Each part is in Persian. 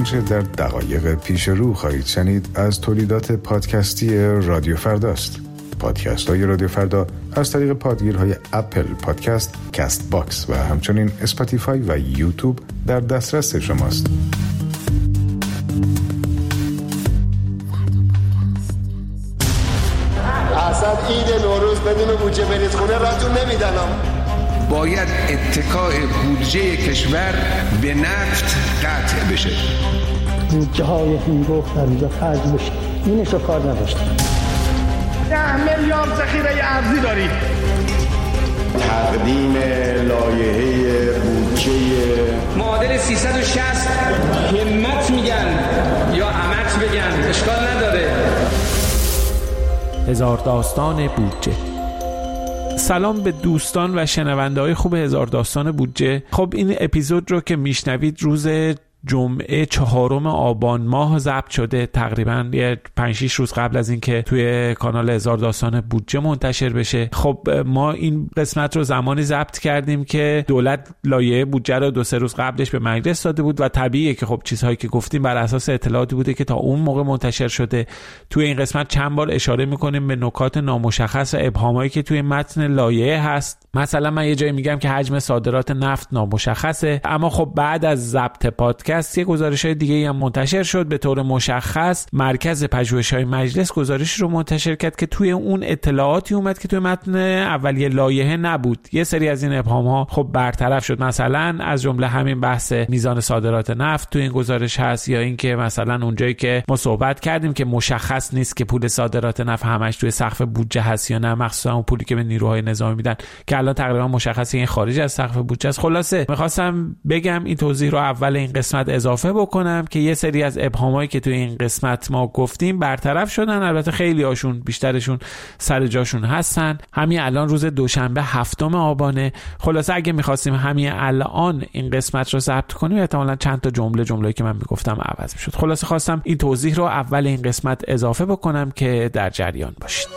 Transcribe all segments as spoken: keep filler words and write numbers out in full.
آنچه در دقایق پیش رو خواهید شنید از تولیدات پادکستی رادیو فرداست. پادکست های رادیو فردا از طریق پادگیرهای اپل پادکست، کست باکس و همچنین اسپاتیفای و یوتیوب در دسترس شماست. اصلا عید نوروز بدون بودجه برید خونه راتون نمیدنم. باید اتکاء بودجه کشور به نفت قطع بشه. بودجه های هنگفت در اینجا خرج بشه. اینش رو کار نداشتم. ده میلیارد ذخیره ارزی دارید. تقدیم لایحه بودجه معادل سیصد و شصت همت میگن یا امت بگن اشکال نداره. هزار داستان بودجه. سلام به دوستان و شنونده های خوب هزار داستان بودجه. خب این اپیزود رو که میشنوید روز جمعه چهارم آبان ماه ضبط شده، تقریبا یه پنج شش روز قبل از اینکه توی کانال هزار داستان بودجه منتشر بشه. خب ما این قسمت رو زمانی ضبط کردیم که دولت لایحه بودجه رو دو سه روز قبلش به مجلس داده بود و طبیعیه که خب چیزهایی که گفتیم بر اساس اطلاعاتی بوده که تا اون موقع منتشر شده. توی این قسمت چند بار اشاره میکنیم به نکات نامشخص و ابهامایی که توی متن لایحه هست. مثلا من یه جایی میگم که حجم صادرات نفت نامشخصه، اما خب بعد از ضبط پادکست یه گزارش‌های دیگه‌ای هم منتشر شد. به طور مشخص مرکز پژوهش‌های مجلس گزارشی رو منتشر کرد که توی اون اطلاعاتی اومد که توی متن اولیه لایحه نبود. یه سری از این ابهام‌ها خب برطرف شد، مثلا از جمله همین بحث میزان صادرات نفت توی این گزارش هست، یا اینکه مثلا اونجایی که ما صحبت کردیم که مشخص نیست که پول صادرات نفت همش توی سقف بودجه هست یا نه، مخصوصا اون پولی که به نیروهای نظامی میدن که الان تقریبا مشخصه این خارج از سقف بودجه است. خلاصه می‌خواستم بگم این توضیح رو اول این قسمت اضافه بکنم که یه سری از ابهامایی که توی این قسمت ما گفتیم برطرف شدن. البته خیلی هاشون بیشترشون سر جاشون هستن. همین الان روز دوشنبه هفتم آبانه. خلاصه اگه می‌خواستیم همین الان این قسمت رو ضبط کنیم احتمالاً چند تا جمله جمله‌ای که من میگفتم عوض می‌شد. خلاصه خواستم این توضیح رو اول این قسمت اضافه بکنم که در جریان باشید.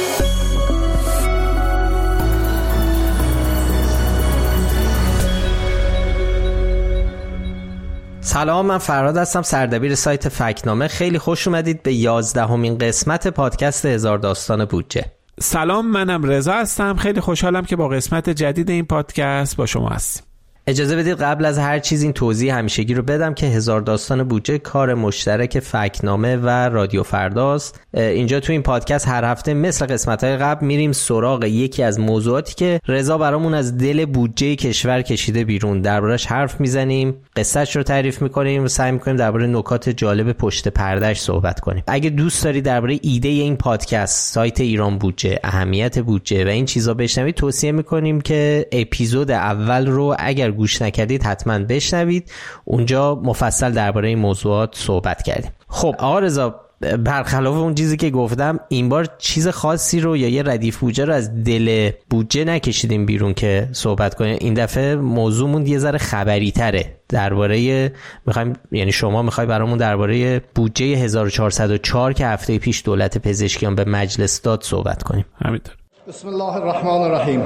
سلام، من فرهاد هستم، سردبیر سایت فکت‌نامه. خیلی خوش اومدید به یازدهمین قسمت پادکست هزار داستان بودجه. سلام، منم رضا هستم. خیلی خوشحالم که با قسمت جدید این پادکست با شما هستیم. اجازه بدید قبل از هر چیز این توضیح همیشگی رو بدم که هزار داستان بودجه کار مشترک فکت‌نامه و رادیو فرداست. اینجا تو این پادکست هر هفته مثل قسمت‌های قبل میریم سراغ یکی از موضوعاتی که رضا برامون از دل بودجه کشور کشیده بیرون، دربارش حرف میزنیم، قصه‌اش رو تعریف میکنیم و سعی میکنیم درباره نکات جالب پشت پردهش صحبت کنیم. اگه دوست داری درباره ایده این پادکست، سایت ایران بودجه، اهمیت بودجه و این چیزا بشنوید، توصیه میکنیم که اپیزود اول رو اگر گوش نکردید حتما بشنوید. اونجا مفصل درباره این موضوعات صحبت کردیم. خب آقا رضا، برخلاف اون چیزی که گفتم، این بار چیز خاصی رو یا یه ردیف بودجه رو از دل بودجه نکشیدیم بیرون که صحبت کنیم. این دفعه موضوعمون یه ذره خبری تره. درباره میخوایم، یعنی شما میخوای برامون درباره بودجه هزار و چهارصد و چهار که هفته پیش دولت پزشکیان به مجلس داد صحبت کنیم. همینطور. بسم الله الرحمن الرحیم.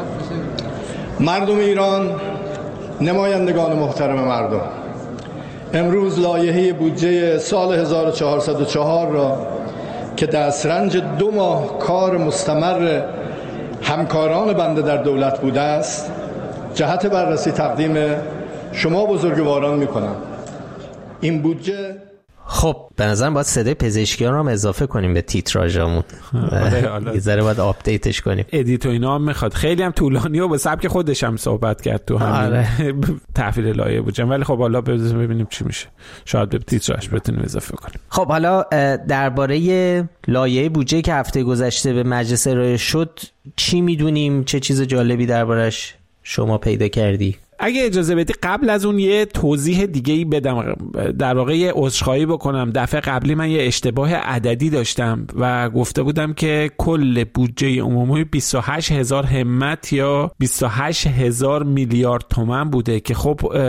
مردم ایران، نمایندگان محترم مردم، امروز لایحه بودجه سال هزار و چهارصد و چهار را که دسترنج دو ماه کار مستمر همکاران بنده در دولت بوده است جهت بررسی تقدیم شما بزرگواران می‌کنم. این بودجه خب به نظرم باید صدای پزشکیان رو هم اضافه کنیم به تیتراژمون. یه ذره باید آپدیتش کنیم. ادیت و اینا هم میخواد. خیلی هم طولانی و به سبک خودش هم صحبت کرد تو همین تحویل لایحه بودجه، ولی خب حالا ببینیم چی میشه. شاید به تیتراژ بتونیم اضافه کنیم. خب حالا درباره لایحه بودجه که هفته گذشته به مجلس ارائه شد چی میدونیم؟ چه چیز جالبی دربارش شما پیدا کردی؟ اگه اجازه بدی قبل از اون یه توضیح دیگه‌ای بدم، در واقع یه عذرخواهی بکنم. دفعه قبلی من یه اشتباه عددی داشتم و گفته بودم که کل بودجه عمومی بیست و هشت هزار همت یا بیست و هشت هزار میلیارد تومان بوده که خب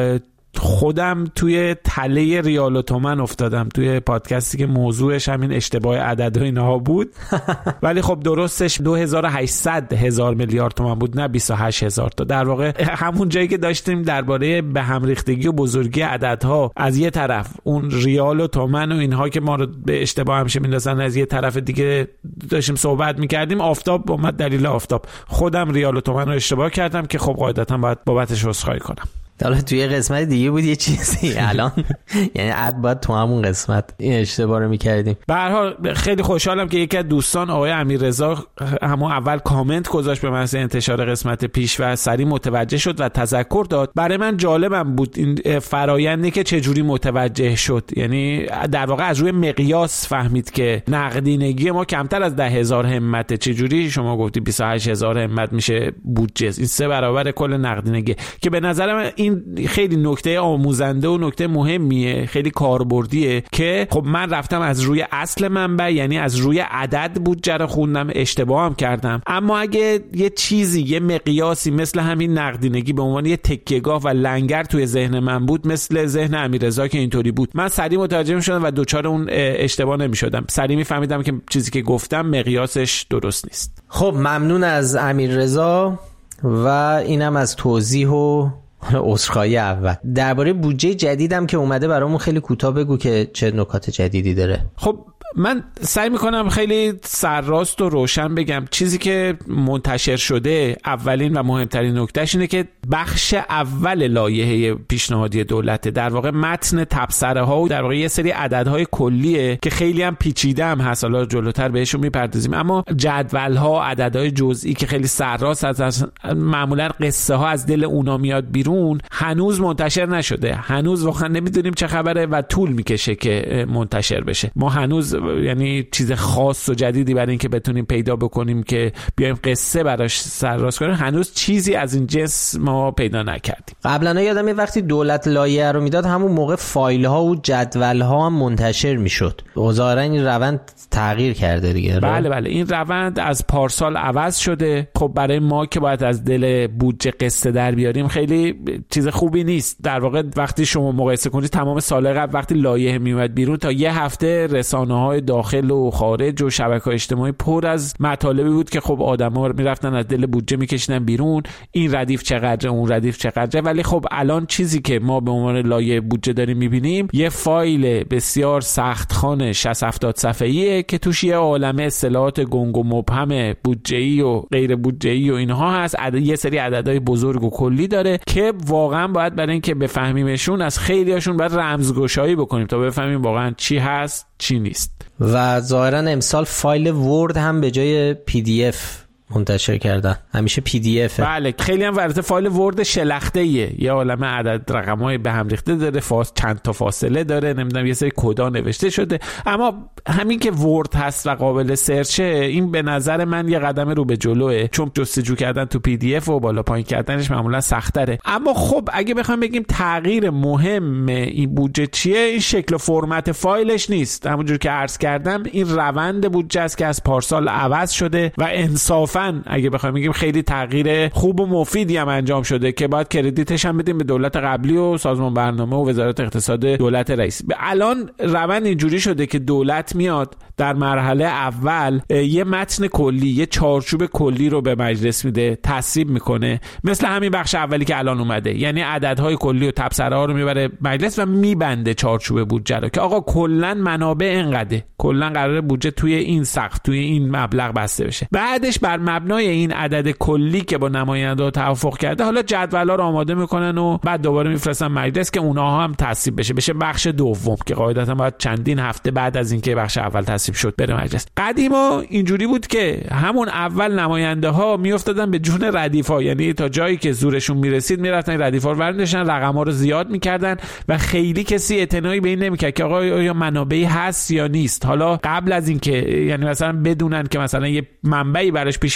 خودم توی تله ریال و تومن افتادم توی پادکستی که موضوعش همین اشتباه عدد و اینها بود. ولی خب درستش دو هزار و هشتصد هزار میلیارد تومان بود، نه بیست و هشت هزار تا. در واقع همون جایی که داشتیم درباره به هم ریختگی و بزرگی عددها از یه طرف، اون ریال و تومن و اینها که ما رو به اشتباه همیشه میندازن، از یه طرف دیگه داشتیم صحبت میکردیم. آفتاب اومد دلیل آفتاب. خودم ریال و تومن رو اشتباه کردم که خب قاعدتاً باید بابتش عذرخواهی کنم. حالا توی قسمت دیگه بود یه چیزی الان یعنی عد باید تو همون قسمت این اشتباه رو میکردیم. به هر حال خیلی خوشحالم که یکی از دوستان آقای امیررضا همون اول کامنت گذاشت به محض انتشار قسمت پیش و سریع متوجه شد و تذکر داد. برای من جالبم بود این فرآیندی که چجوری متوجه شد، یعنی در واقع از روی مقیاس فهمید که نقدینگی ما کمتر از ده هزار همته. چجوری شما گفتی بیست و هشت هزار همت میشه بودجه؟ این سه برابر کل نقدینگی که به نظر من این خیلی نکته آموزنده و نکته مهمیه، خیلی کاربردیه که خب من رفتم از روی اصل منبع، یعنی از روی عدد بودجه رو خوندم، اشتباه هم کردم. اما اگه یه چیزی، یه مقیاسی مثل همین نقدینگی به عنوان یه تکیه‌گاه و لنگر توی ذهن من بود، مثل ذهن امیررضا که اینطوری بود، من سریع متوجه می‌شدم و دوچار اون اشتباه نمی‌شدم. سریع می‌فهمیدم که چیزی که گفتم مقیاسش درست نیست. خب ممنون از امیررضا و اینم از توضیح و عذرخواهی اول. درباره بودجه جدیدم که اومده برامون خیلی کوتاه بگو که چه نکات جدیدی داره. خب من سعی میکنم خیلی سرراست و روشن بگم. چیزی که منتشر شده، اولین و مهمترین نکتهش اینه که بخش اول لایحه پیشنهادی دولت، در واقع متن تبصره ها و در واقع یه سری عددهای کلیه که خیلی هم پیچیده هم هست، حالا جلوتر بهشون میپردازیم. اما جدول ها، عددهای جزئی که خیلی سرراست از معمولا قصه ها از دل اونا میاد بیرون، هنوز منتشر نشده. هنوز واقعا نمیدونیم چه خبره و طول میکشه که منتشر بشه. ما هنوز یعنی چیز خاص و جدیدی برای اینکه بتونیم پیدا بکنیم که بیایم قصه براش سرراست کنیم، هنوز چیزی از این جنس ما پیدا نکردیم. قبلا یادم یه وقتی دولت لایحه رو میداد، همون موقع فایل ها و جدول ها هم منتشر میشد. ظاهرا این روند تغییر کرده دیگه. بله بله، این روند از پارسال عوض شده. خب برای ما که باید از دل بودجه قصه در بیاریم خیلی چیز خوبی نیست. در واقع وقتی شما مقایسه کنید تمام سال قبل وقتی لایحه میومد بیرون، تا یه هفته رسانه‌های داخل و خارج و شبکه‌های اجتماعی پر از مطالبی بود که خب آدم‌ها میرفتن از دل بودجه میکشیدن بیرون، این ردیف چقدره، اون ردیف چقدره. ولی خب الان چیزی که ما به عنوان لایحه بودجه داریم میبینیم یه فایل بسیار سخت‌خوان شصت هفتاد صفحه‌ایه که توش یه عالمه اصطلاحات گنگ و مبهم بودجه‌ای و غیر بودجه‌ای و اینها هست. عدد یه سری عددهای بزرگ و کلی داره که واقعا باید برای اینکه بفهمیمشون از خیلیاشون باید رمزگشایی بکنیم تا بفهمیم واقعا چی هست چی نیست. و ظاهرا امسال فایل ورد هم به جای پی دی اف منتشر کردن. همیشه پی دی اف. بله خیلی هم ورته فایل ورد شلخته‌ایه، یه عالمه عدد رقم‌های به هم ریخته داره، فاس چند تا فاصله داره، نمیدونم یه سری کدا نوشته شده. اما همین که ورد هست و قابل سرچه، این به نظر من یه قدم رو به جلوه، چون جستجو کردن تو پی دی اف و بالا پایین کردنش معمولا سخت‌تره. اما خب اگه بخوام بگیم تغییر مهم این بودجه چیه، این شکل و فرمت فایلش نیست. همونجور که عرض کردم این روند بودجه است که از پارسال عوض شده و انصافاً اگه بخوایم بگیم خیلی تغییر خوب و مفیدی هم انجام شده که باید کردیتش هم بدیم به دولت قبلی و سازمان برنامه و وزارت اقتصاد دولت رئیس. الان روند اینجوری شده که دولت میاد در مرحله اول یه متن کلی، یه چارچوب کلی رو به مجلس میده، تصویب میکنه، مثل همین بخش اولی که الان اومده، یعنی عددهای کلی و تبصره ها رو میبره مجلس و میبنده چارچوب بودجه رو که آقا کلا منابع اینقدره، کلا قراره بودجه توی این سقف، توی این مبلغ بسته بشه. بعدش بر مبنای این عدد کلی که با نماینده‌ها توافق کرده، حالا جدول‌ها رو آماده میکنن و بعد دوباره میفرستن مجلس که اونها هم تصویب بشه، بشه بخش دوم که قاعدتا باید چندین هفته بعد از اینکه بخش اول تصویب شد بره مجلس. قدیما اینجوری بود که همون اول نماینده‌ها میافتادن به جون ردیف‌ها، یعنی تا جایی که زورشون میرسید میرفتن ردیف‌ها رو برمی‌داشتن، رقم‌ها رو زیاد میکردن و خیلی کسی اعتنایی به این نمیکرد که آقا یا منابعی هست یا نیست. حالا قبل از اینکه یعنی مثلا بدونن که مثلا یه منبعی براش پیش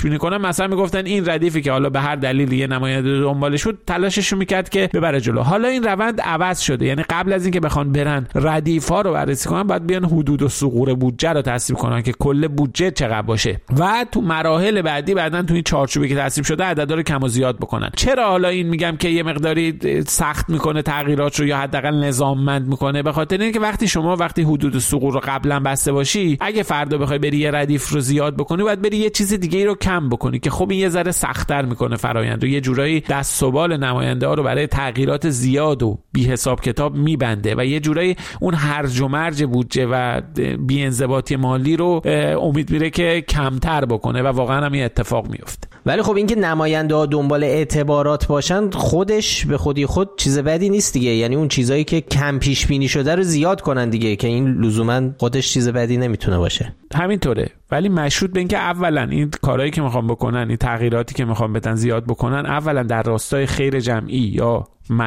بینی کنن، مثلا میگفتن این ردیفی که حالا به هر دلیلی یه نماینده دنبالش بود تلاشش رو میکرد که ببره جلو. حالا این روند عوض شده، یعنی قبل از اینکه بخوان برن ردیف ها رو بررسی کنن باید بیان حدود و ثغور بودجه رو تصویب کنن که کل بودجه چقدر باشه و تو مراحل بعدی بعدن تو این چارچوبی که تصویب شده عددا رو کم و زیاد بکنن. چرا حالا این میگم که یه مقداری سخت میکنه تغییرات رو یا حداقل نظاممند میکنه؟ به خاطر اینکه وقتی شما وقتی حدود ثغور رو قبلا بسته باشی، اگه فردا بخوای بری یه ردیف رو زیاد بکنی باید بری یه چیز دیگه ای رو کم بکنی که خب این یه ذره سخت‌تر میکنه فرآیند رو، یه جورایی دست و بال نماینده ها رو برای تغییرات زیاد و بی حساب کتاب میبنده و یه جورایی اون هرج و مرج بودجه و بی انضباطی مالی رو امید میره که کمتر بکنه و واقعا هم این اتفاق میفته. ولی خب اینکه نماینده ها دنبال اعتبارات باشن خودش به خودی خود چیز بدی نیست دیگه، یعنی اون چیزایی که کم پیش بینی شده رو زیاد کنن دیگه، که این لزوما خودش چیز بدی نمیتونه باشه. همینطوره، ولی مشروط به اینکه اولا این کارهایی که میخوام بکنن، این تغییراتی که میخوام بدن زیاد بکنن، اولا در راستای خیر جمعی یا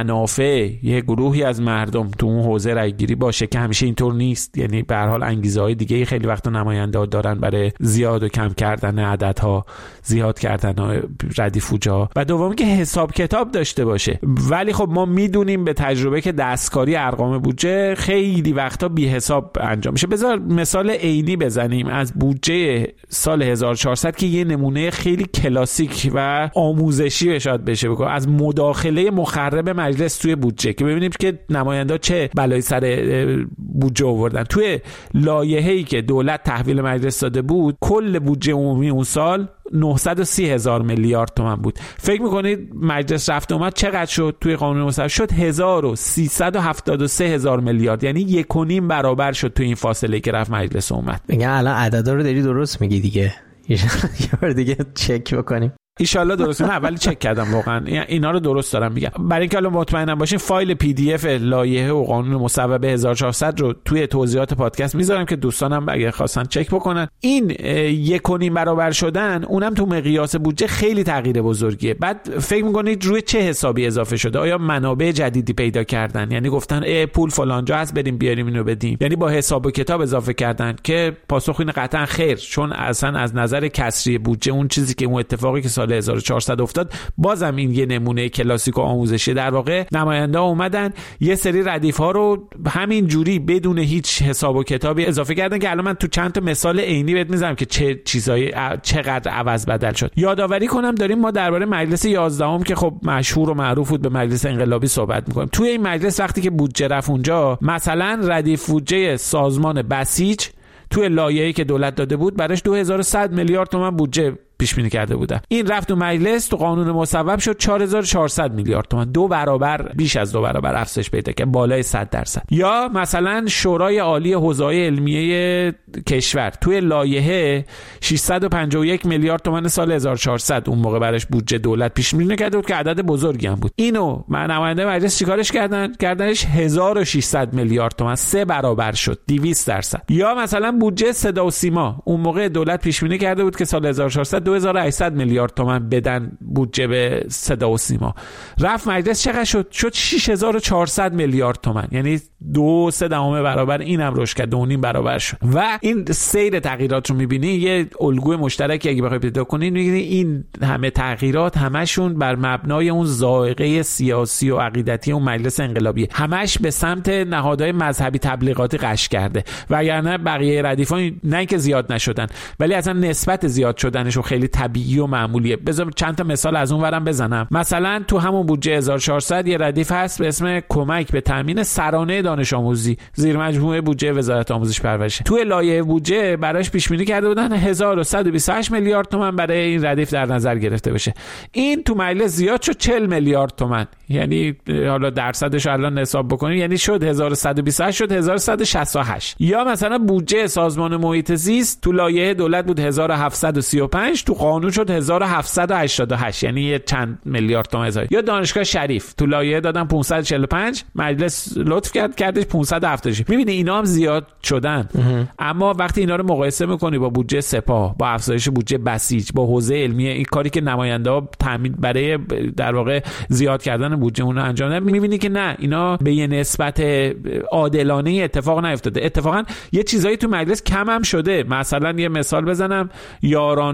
منافع یه گروهی از مردم تو اون حوزه رای گیری باشه که همیشه اینطور نیست. یعنی به هر حال انگیزه های دیگه خیلی وقت نماینده ها دارن برای زیاد و کم کردن عددها، زیاد کردن ردیف ها، و دوم که حساب کتاب داشته باشه. ولی خب ما میدونیم به تجربه که دستکاری ارقام بودجه خیلی وقتا بی حساب انجام میشه. بذار مثال عینی بزنیم از بودجه سال هزار و چهارصد که یه نمونه خیلی کلاسیک و آموزشی شاید بشه بگم از مداخله مخرب مجلس توی بودجه، که ببینیم که نماینده چه بلایی سر بودجه آوردن. توی لایحه‌ای که دولت تحویل مجلس داده بود کل بودجه عمومی اون سال نهصد و سی هزار میلیارد تومان بود. فکر میکنید مجلس رفت اومد چقدر شد؟ توی قانون مصوب شد هزار و سیصد و هفتاد و سه هزار میلیارد، یعنی یک و نیم برابر شد توی این فاصله که رفت مجلس اومد. میگن الان عددا رو داری درست میگی دیگه، یه بار دیگه چک بکنیم. ایشالله درست. نه ولی چک کردم واقعا اینا رو درست دارم میگم. برای اینکه الان مطمئنم باشین فایل پی دی اف لایحه و قانون مصوبه هزار و چهارصد رو توی توضیحات پادکست میذارم که دوستانم اگه خواستن چک بکنن. این یک و نیم برابر شدن اونم تو مقیاس بودجه خیلی تغییر بزرگیه. بعد فکر میکنید روی چه حسابی اضافه شده؟ آیا منابع جدیدی پیدا کردن؟ یعنی گفتن ای پول فلان جا هست بریم بیاریم اینو بدیم، یعنی با حساب و کتاب اضافه کردن؟ که پاسخ اینه قطعا خیر، چون اصلا از نظر کسری بودجه اون چیزی که اون اتفاقی که سال هزار و چهارصد افتاد بازم این یه نمونه کلاسیک و آموزشی. در واقع نماینده ها اومدن یه سری ردیف ها رو همین جوری بدون هیچ حساب و کتابی اضافه کردن که الان من تو چند تا مثال عینی بهت میذارم که چه چیزایی چقدر عوض بدل شد. یادآوری کنم داریم ما درباره مجلس یازدهم که خب مشهور و معروف بود به مجلس انقلابی صحبت میکنیم. توی این مجلس وقتی که بودجه رفت اونجا، مثلا ردیف بودجه سازمان بسیج توی لایحه‌ای که دولت داده بود براش دو هزار و صد میلیارد تومان بودجه پیش بینی کرده بودن. این رفت تو مجلس تو قانون مصوب شد چهار هزار و چهارصد میلیارد تومان، دو برابر، بیش از دو برابر افزایش پیدا کرد، بالای صد درصد. یا مثلا شورای عالی حوزه‌های علمیه کشور توی لایحه ششصد و پنجاه و یک میلیارد تومان سال هزار و چهارصد اون موقع براش بودجه دولت پیش بینی کرده بود که عدد بزرگی هم بود. اینو نماینده مجلس چیکارش کردن؟ کردنش هزار و ششصد میلیارد تومان، سه برابر شد، دویست درصد. یا مثلا بودجه صدا و سیما اون موقع دولت پیش بینی کرده بود که سال هزار و چهارصد دو هزار و هشتصد میلیارد تومان بدن بودجه به صدا و سیما. رفت مجلس چقدر شد؟ شد شش هزار و چهارصد میلیارد تومان، یعنی دو سه دهم برابر، اینم رشد کرد، دو نیم برابر شد. و این سیر تغییرات رو می‌بینی یه الگوی مشترکی اگه بخوای پیدا کنی می‌بینی این همه تغییرات همشون بر مبنای اون ذائقه سیاسی و عقیدتی اون مجلس انقلابی، همش به سمت نهادهای مذهبی تبلیغاتی قش کرده. وگرنه بقیه ردیفان نه که زیاد نشدن ولی اصلا نسبت زیاد شدنشون خیلی طبیعی و معمولیه. بذار چند تا مثال از اون ورم بزنم. مثلا تو همون بودجه هزار و چهارصد یه ردیف هست به اسم کمک به تامین سرانه دانش آموزی زیر مجموعه بودجه وزارت آموزش پرورش. تو لایحه بودجه براش پیش بینی کرده بودن هزار و صد و بیست و هشت میلیارد تومان برای این ردیف در نظر گرفته بشه. این تو مجلس زیاد شد چهل میلیارد تومان، یعنی حالا درصدش رو الان حساب بکنیم یعنی شد هزار و صد و بیست و هشت شد هزار و صد و شصت و هشت. یا مثلا بودجه سازمان محیط زیست تو لایحه دولت بود هزار و هفتصد و سی و پنج، تو قانون شد هزار و هفتصد و هشتاد و هشت، یعنی یه چند میلیارد تومان اضافه. یا دانشگاه شریف تو لایحه دادن پانصد و چهل و پنج، مجلس لطف کرد کردش پانصد و هفتاد و شش. می‌بینی اینا هم زیاد شدن. اما وقتی اینا رو مقایسه می‌کنی با بودجه سپاه، با افزایش بودجه بسیج، با حوزه علمیه، این کاری که نماینده‌ها تامین برای در واقع زیاد کردن بودجه اون انجام دادن، می‌بینی که نه، اینا به یه نسبت عادلانه اتفاق نیفتاده. اتفاقا یه چیزایی تو مجلس کم هم شده. مثلا یه مثال بزنم، یارانه دارو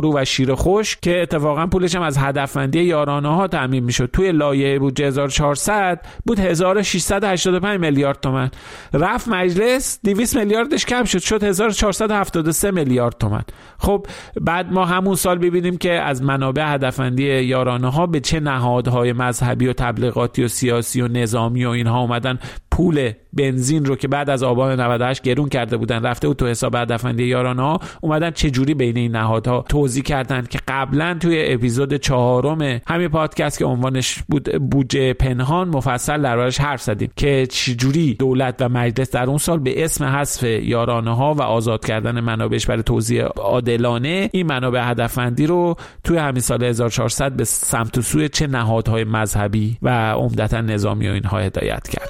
دارو و شیر خوش که اتفاقا پولش هم از هدفمندی یارانه‌ها تامین میشد. توی لایحه بودجه هزار و چهارصد بود هزار و ششصد و هشتاد و پنج میلیارد تومان. رفت مجلس دویست میلیاردش کم شد، شد هزار و چهارصد و هفتاد و سه میلیارد تومان. خب بعد ما همون سال ببینیم که از منابع هدفمندی یارانه‌ها به چه نهادهای مذهبی و تبلیغاتی و سیاسی و نظامی و اینها اومدن پول بنزین رو که بعد از آبان نود و هشت گرون کرده بودن رفته بود تو حساب هدفمندی یارانه‌ها، اومدن چه جوری بین این نهادها توزیع کردن که قبلا توی اپیزود چهارم همین پادکست که عنوانش بود بودجه پنهان مفصل دربارش حرف زدیم که چه جوری دولت و مجلس در اون سال به اسم حذف یارانه‌ها و آزاد کردن منابعش برای توزیع عادلانه این منابع هدفمندی رو توی همین سال هزار و چهارصد به سمت و سوی چه نهادهای مذهبی و عمدتا نظامی و اینها هدایت کرد.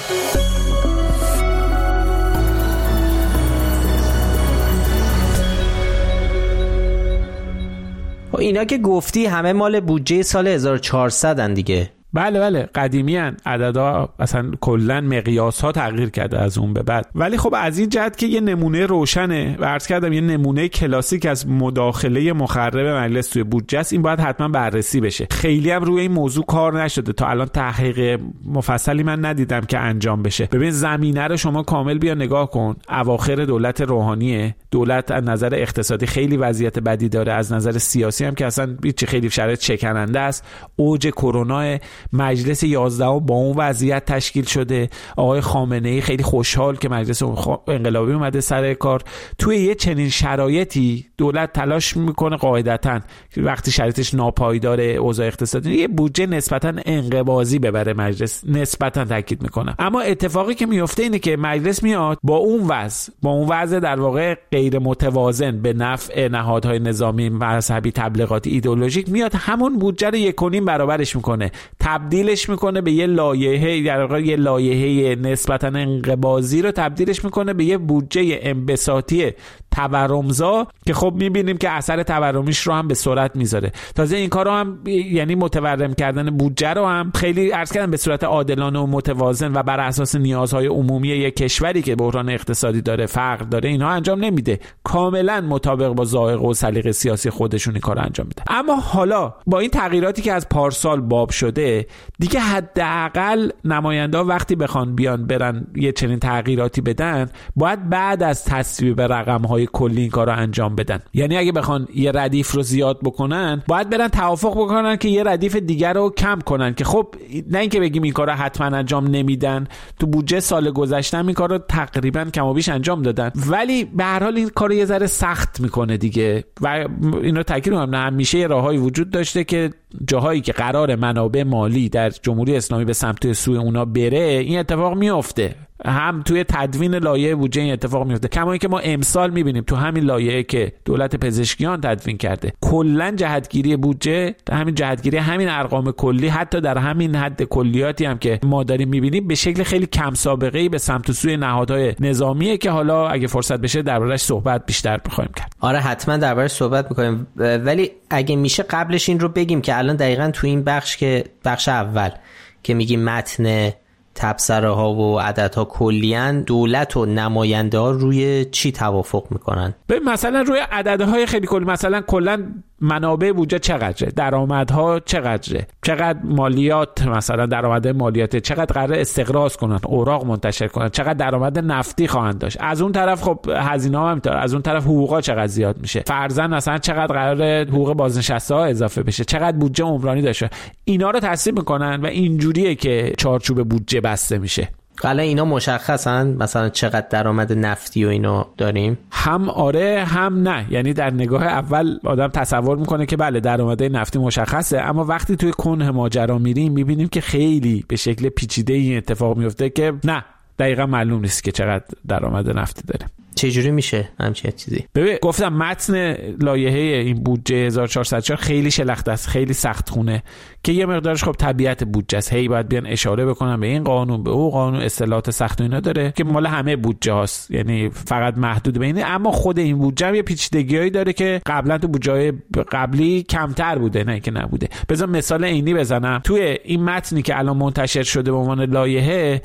اینا که گفتی همه مال بودجه سال هزار و چهارصد ان دیگه. بله بله قدیمی هن. عددا اصلا کلن مقیاس ها تغییر کرده از اون به بعد، ولی خب از این جهت که یه نمونه روشنه و عرض کردم یه نمونه کلاسیک از مداخله مخرب مجلس توی بودجه است، این باید حتما بررسی بشه. خیلی هم روی این موضوع کار نشده، تا الان تحقیق مفصلی من ندیدم که انجام بشه. ببین زمینه رو شما کامل بیا نگاه کن. اواخر دولت روحانیه، دولت از نظر اقتصادی خیلی وضعیت بدی داره، از نظر سیاسی هم که اصلا هیچ خیلی شرایط شکننده است. اوج کرونا، مجلس یازده با اون وضعیت تشکیل شده. آقای خامنه‌ای خیلی خوشحال که مجلس انقلابی اومده سر کار. توی یه چنین شرایطی دولت تلاش میکنه قاعدتاً وقتی شرایطش ناپایداره، اوضاع اقتصادی، یه بودجه نسبتاً انقباضی ببره مجلس، نسبتاً تاکید میکنه. اما اتفاقی که میفته اینه که مجلس میاد با اون وضع با اون وضع در واقع غیر متوازن به نفع نهادهای نظامی، مذهبی، تبلیغاتی، ایدئولوژیک، میاد همون بودجه رو یک و نیم برابرش میکنه، تبدیلش میکنه به یه لایحه، در واقع یه لایحه نسبتاً انقباضی رو تبدیلش میکنه به یه بودجه انبساطی تورمزا که خب میبینیم که اثر تورمیش رو هم به سرعت میذاره. تازه این کارو هم یعنی متورم کردن بودجه رو هم خیلی عرض کردم به صورت عادلانه و متوازن و بر اساس نیازهای عمومی یک کشوری که بحران اقتصادی داره، فقر داره، اینها انجام نمیده. کاملا مطابق با ذائقه و سلیقه سیاسی خودشون این کارو انجام میده. اما حالا با این تغییراتی که از پارسال باب شده دیگه حداقل نماینده‌ها وقتی بخوان بیان برن یه چنین تغییراتی بدن، باید بعد از تصویب رقم‌های کلی این کارو انجام بدن. یعنی اگه بخوان یه ردیف رو زیاد بکنن، باید برن توافق بکنن که یه ردیف دیگر رو کم کنن، که خب نه اینکه بگیم این کارو حتما انجام نمیدن. تو بودجه سال گذشته این کارو تقریبا کم و بیش انجام دادن، ولی به هر حال این کارو یه ذره سخت میکنه دیگه. و اینو تاکید می‌کنم، همیشه راههایی وجود داشته که جاهایی که قرار منابع مالی در جمهوری اسلامی به سمت سوی اونا بره این اتفاق میفته. هم توی تدوین لایحه بودجه این اتفاق میفته، کما اینکه ما امسال میبینیم تو همین لایحه که دولت پزشکیان تدوین کرده کلا جهتگیری بودجه، همین جهتگیری همین ارقام کلی، حتی در همین حد کلیاتی هم که ما داریم میبینیم به شکل خیلی کم سابقه ای به سمت و سوی نهادهای نظامیه که حالا اگه فرصت بشه دربارش صحبت بیشتر بخوایم کرد. آره حتما دربارش صحبت میکنیم، ولی اگه میشه قبلش این رو بگیم که الان دقیقاً تو این بخش که بخش اول که میگیم متن تبصره ها و عددها کلیاً دولت و نماینده ها روی چی توافق میکنن؟ ببین مثلا روی عددهای خیلی کلی، مثلا کلاً منابع بودجه چقدره، درآمدها چقدره، چقدر مالیات، مثلا درآمد مالیات چقدر قراره استقراض کنن، اوراق منتشر کنن، چقدر درآمد نفتی خواهند داشت. از اون طرف خب هزینه ها هم داره، از اون طرف حقوقا چقدر زیاد میشه، فرضاً مثلا چقدر قراره حقوق بازنشسته ها اضافه بشه، چقدر بودجه عمرانی داشته. اینا رو تحسین میکنن و اینجوریه که چارچوب بودجه بسته میشه. حالا اینا مشخصن، مثلا چقدر درآمد نفتی و اینا داریم؟ هم آره هم نه. یعنی در نگاه اول آدم تصور میکنه که بله درآمد نفتی مشخصه، اما وقتی توی کنه ماجرا میریم میبینیم که خیلی به شکل پیچیده این اتفاق میفته که نه دقیقا معلوم نیست که چقدر درآمد نفتی داره. چجوری میشه همچین چیزی؟ ببین گفتم متن لایحه این بودجه هزار و چهارصد و چهار خیلی شلخته است، خیلی سخت خونه که یه مقدارش خب طبیعت بودجه است، هی باید بیان اشاره بکنن به این قانون، به اون قانون، اصطلاحات سخت و اینا داره که مال همه بودجه هاست، یعنی فقط محدود به اینه. اما خود این بودجه هم یه پیچیدگیایی داره که قبلا تو بودجه‌های قبلی کمتر بوده، نه که نبوده. بذار مثال عینی بزنم. توی این متنی که الان منتشر شده به عنوان لایحه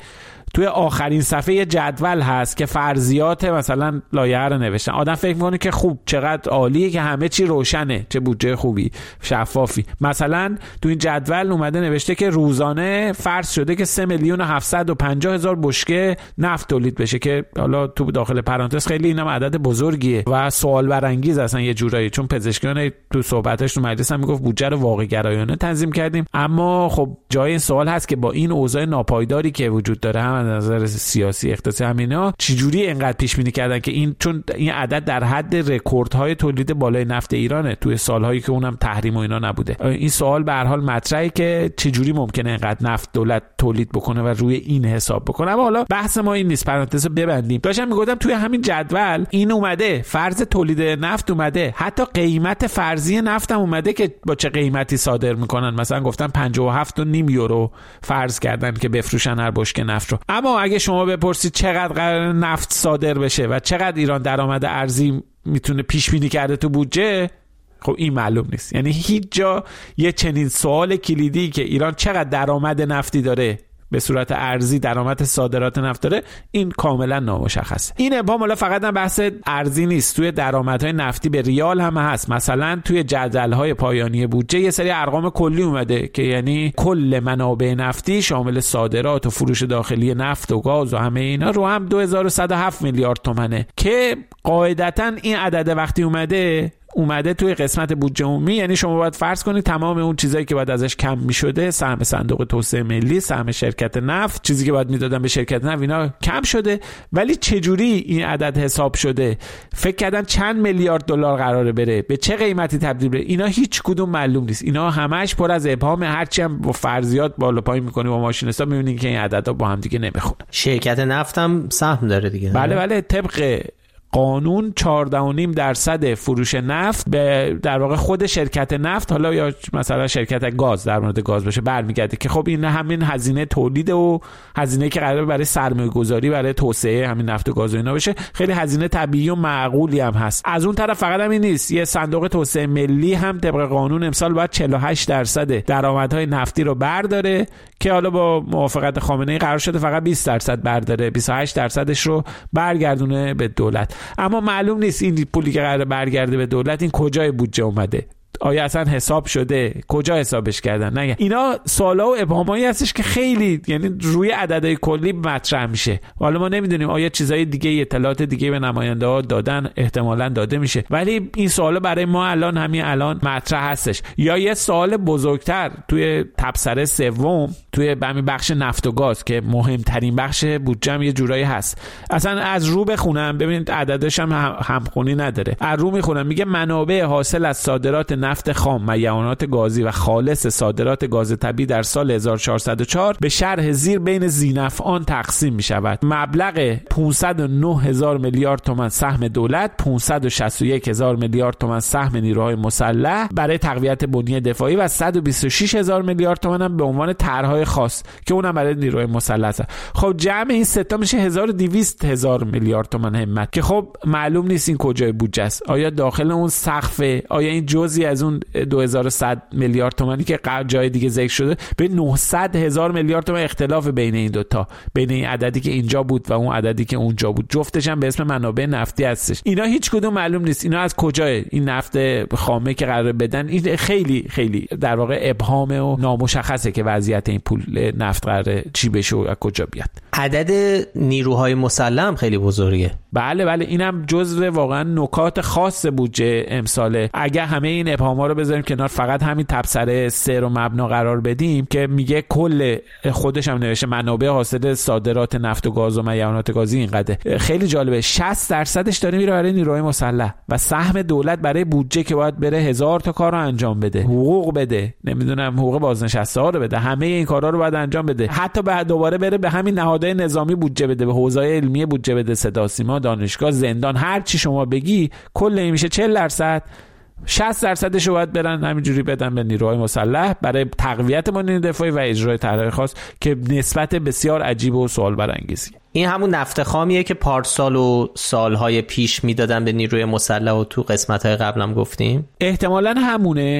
توی آخرین صفحه جدول هست که فرضیات مثلا لایحه رو نوشتن. آدم فکر می‌کنه که خوب چقدر عالیه که همه چی روشنه، چه بودجه خوبی شفافی. مثلا تو این جدول اومده نوشته که روزانه فرض شده که سه میلیون و هفتصد و پنجاه هزار بشکه نفت تولید بشه که حالا تو داخل پرانتز خیلی اینم عدد بزرگیه و سوال برانگیز اصلا یه جورایی، چون پزشکیان تو صحبتاش تو مجلس هم میگفت بودجه رو واقع گرایانه تنظیم کردیم. اما خب جای این سوال هست که با این اوضاع ناپایداری که وجود داره هم از نظر سیاسی اقتصادی همینا چجوری اینقدر پیش بینی کردن که این، چون این عدد در حد رکوردهای تولید بالای نفت ایرانه توی سالهایی که اونم تحریم و اینا نبوده. این سوال به هر حال مطرحه که چجوری ممکنه اینقدر نفت دولت تولید بکنه و روی این حساب بکنه. اما حالا بحث ما این نیست، پرانتز ببندیم. داشتم میگفتم توی همین جدول این اومده فرض تولید نفت اومده، حتی قیمت فرضی نفت هم اومده که با چه قیمتی صادر میکنن. مثلا گفتن پنجاه و هفت و نیم یورو فرض کردن که بفروشن هر بشکه نفت رو. اما اگه شما بپرسید چقدر قرار نفت صادر بشه و چقدر ایران درآمد ارزی میتونه پیش بینی کرده تو بودجه، خب این معلوم نیست. یعنی هیچ جا یه چنین سوال کلیدی که ایران چقدر درآمد نفتی داره به صورت ارزی، درآمد صادرات نفت داره، این کاملا نامشخصه. این ابهام حالا فقط هم بحث ارزی نیست، توی درآمدهای نفتی به ریال هم هست. مثلا توی جدول‌های پایانی بودجه یه سری ارقام کلی اومده که یعنی کل منابع نفتی شامل صادرات و فروش داخلی نفت و گاز و همه اینا رو هم دو هزار و صد و هفت میلیارد تومنه که قاعدتاً این عدد وقتی اومده اومده توی قسمت بودجه عمومی، یعنی شما باید فرض کنید تمام اون چیزایی که باید ازش کم میشده، سهم صندوق توسعه ملی، سهم شرکت نفت، چیزی که باید میدادن به شرکت نفت، اینا کم شده. ولی چجوری این عدد حساب شده؟ فکر کردن چند میلیارد دلار قراره بره، به چه قیمتی تبدیل بشه، اینا هیچ کدوم معلوم نیست. اینا همش پر از ابهام، هرچی هم با فرضیات بالا پایین میکنی با ماشین حساب میبینید که این عددا با هم دیگه نمیخونه. شرکت نفت هم سهم داره دیگه. بله بله، طبق قانون چهارده و نیم درصد فروش نفت به در واقع خود شرکت نفت، حالا یا مثلا شرکت گاز در مورد گاز باشه، برمیگرده که خب این همین هزینه تولید و هزینه که قراره برای سرمایه گذاری برای توسعه همین نفت و گاز و اینا بشه، خیلی هزینه طبیعی و معقولی هم هست. از اون طرف فقط همین نیست، یه صندوق توسعه ملی هم طبق قانون امسال باید چهل و هشت درصد درآمدهای نفتی رو برداره که حالا با موافقت خامنه‌ای قرار شده فقط بیست درصد برداره، بیست و هشت درصدش رو برگردونه به دولت. اما معلوم نیست این پولی که قراره برگرده به دولت این کجای بودجه اومده، آیا اصلا حساب شده، کجا حسابش کردن. نه اینا سوالا و ابهامایی هستش که خیلی یعنی روی عددهای کلی مطرح میشه. حالا ما نمیدونیم آیا چیزای دیگه، اطلاعات دیگه به نماینده ها دادن، احتمالاً داده میشه، ولی این سوالا برای ما الان همین الان مطرح هستش. یا یه سوال بزرگتر توی تبصره سوم توی همین بخش نفت و گاز که مهمترین بخش بودجه یه جورایی هست، اصلا از رو بخونم ببینید عددش هم همخونی نداره. از رو میخونم میگه منابع حاصل از صادرات نفت خام، میعانات گازی و خالص صادرات گاز طبیعی در سال هزار و چهارصد و چهار به شرح زیر بین ذی‌نفعان تقسیم می شود. مبلغ پانصد و نه هزار میلیارد تومان سهم دولت، پانصد و شصت و یک هزار میلیارد تومان سهم نیروهای مسلح برای تقویت بنیه دفاعی و صد و بیست و شش هزار میلیارد تومان هم به عنوان طرح‌های خاص که اونم برای نیروهای مسلح است. خب جمع این سه تا میشه هزار و دویست هزار میلیارد تومان همت که خب معلوم نیست این کجای بودجه است. آیا داخل اون سقف، آیا این جزئی از اون دو هزار و صد میلیارد تومانی که جای دیگه ذکر شده، به نهصد هزار میلیارد تومان اختلاف بین این دوتا، بین این عددی که اینجا بود و اون عددی که اونجا بود، جفتش هم به اسم منابع نفتی هستش. اینا هیچ کدوم معلوم نیست اینا از کجای این نفت خامه که قراره بدن. این خیلی خیلی در واقع ابهامه و نامشخصه که وضعیت این پول نفت قراره چی بشه و از کجا بیاد. عدد نیروهای مسلح خیلی بزرگه. بله بله، اینم جزو واقعا نکات خاص بودجه امساله. اگه همه این ابهام‌ها رو بذاریم کنار، فقط همین تبصره سه رو مبنا قرار بدیم که میگه کل خودش هم نوشته منابع حاصل صادرات نفت و گاز و میعانات گازی اینقدر. خیلی جالبه، شصت درصدش داره میره برای نیروهای مسلح و سهم دولت برای بودجه که باید بره هزار تا کار رو انجام بده، حقوق بده، نمیدونم حقوق بازنشسته ها رو بده، همه این کارا رو باید انجام بده، حتی بعد دوباره بره به همین نهادهای نظامی بودجه بده، به حوزه‌های علمی بودجه بده، صدا سیما، دانشگاه، زندان، هر چی شما بگی، کل این میشه چهل درصد. شصت درصدش رو باید برن همینجوری بدن به نیروهای مسلح برای تقویت بنیه دفاعی و اجرای طرح‌های خاص که نسبت بسیار عجیب و سوال برانگیزی. این همون نفت خامیه که پارسال و سالهای پیش میدادن به نیروی مسلح و تو قسمت‌های قبلم گفتیم. احتمالاً همونه.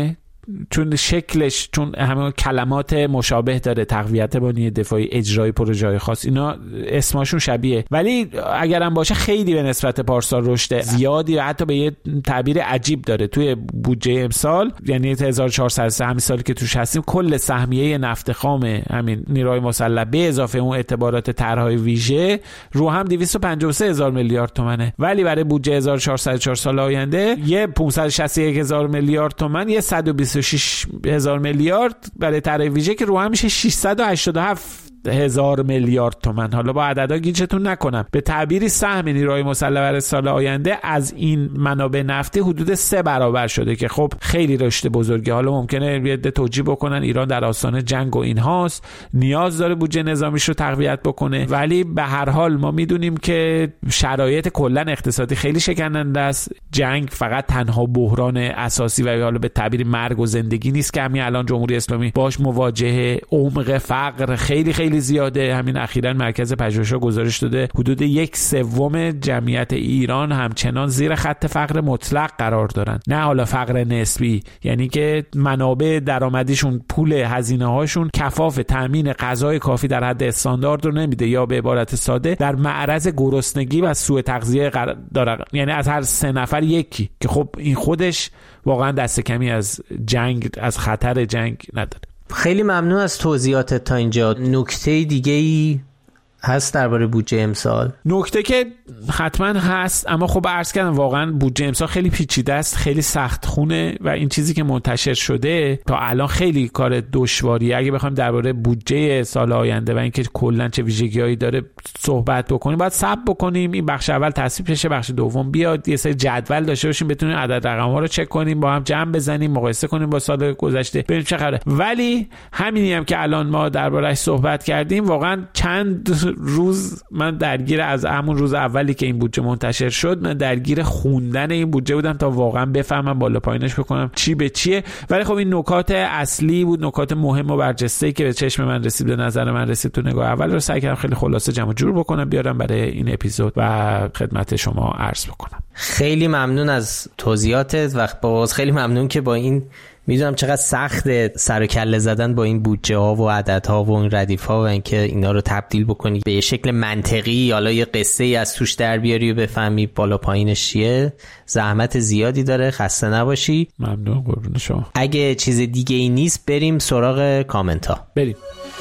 چون شکلش چون همه کلمات مشابه داره، تقویت بنیه دفاعی، اجرای پروژه‌های خاص، اینا اسمشون شبیه، ولی اگرم باشه خیلی به نسبت پارسال رشد زیادی، حتی به یه تعبیر عجیب داره توی بودجه امسال، یعنی هزار و چهارصد و سه همین سالی که توش هستیم، کل سهمیه نفت خام همین نیروهای مسلح به اضافه اون اعتبارات طرح‌های ویژه رو هم دویست و پنجاه و سه هزار میلیارد تومانه، ولی برای بودجه هزار و چهارصد و چهار سال آینده یه پانصد و شصت و یک هزار میلیارد تومان، یه صد و بیست و شش هزار میلیارد برای طرح ویژه که رو هم میشه ششصد و هشتاد و هفت هزار میلیارد تومان. حالا با عددا گیجتون نکنم، به تعبیری سهم نیروهای مسلح برای سال آینده از این منابع نفتی حدود سه برابر شده که خب خیلی رشد بزرگی. حالا ممکنه یه ده توجیه بکنن ایران در آستانه جنگ و اینهاست، نیاز داره بودجه نظامیش رو تقویت بکنه، ولی به هر حال ما میدونیم که شرایط کلا اقتصادی خیلی شکننده است. جنگ فقط تنها بحران اساسی و حالا به تعبیر مرگ و زندگی نیست که همین الان جمهوری اسلامی باش مواجهه، عمق فقر خیلی خیلی زیاده. همین اخیراً مرکز پژوهش‌ها گزارش داده حدود یک سوم جمعیت ایران همچنان زیر خط فقر مطلق قرار دارن، نه حالا فقر نسبی، یعنی که منابع درآمدیشون، پول هزینه هاشون کفاف تامین غذای کافی در حد استاندارد رو نمیده، یا به عبارت ساده در معرض گرسنگی و سوء تغذیه قرار داره، یعنی از هر سه نفر یکی، که خب این خودش واقعا دست کمی از جنگ، از خطر جنگ نداره. خیلی ممنون از توضیحاتت تا اینجا. نکته دیگه ای هست درباره بودجه امسال؟ نکته که حتما هست، اما خب عرض کردم واقعا بودجه امسال خیلی پیچیده است، خیلی سخت خونه و این چیزی که منتشر شده تا الان خیلی کار دشواریه. اگه بخوایم درباره بودجه سال آینده و اینکه کلا چه ویژگی‌هایی داره صحبت بکنیم، باید صبر بکنیم این بخش اول تصویب بشه، بخش دوم بیاد، یه سری جدول داشته باشیم بتونیم عدد رقم‌ها رو چک کنیم، با هم جمع بزنیم، مقایسه کنیم با سال گذشته ببینیم چه خبره. ولی همینی هم که الان ما درباره‌اش صحبت کردیم، واقعا چند روز من درگیر، از همون روز اولی که این بودجه منتشر شد من درگیر خوندن این بودجه بودم تا واقعا بفهمم بالا پایینش بکنم چی به چیه. ولی خب این نکات اصلی بود، نکات مهم و برجسته‌ای که به چشم من رسید، به نظر من رسید تو نگاه اول، رو سعی کردم خیلی خلاصه جمع جور بکنم بیارم برای این اپیزود و خدمت شما عرض بکنم. خیلی ممنون از توضیحاتت و باز خیلی ممنون که با این، میدونم چقدر سخت سر و کله زدن با این بودجه ها و عدد ها و این ردیف ها و اینکه اینا رو تبدیل بکنی به یه شکل منطقی، حالا یه قصه ای از توش در بیاری و بفهمی بالا پایینش چیه. زحمت زیادی داره، خسته نباشی. ممنون، قربون شما. اگه چیز دیگه ای نیست بریم سراغ کامنت ها. بریم.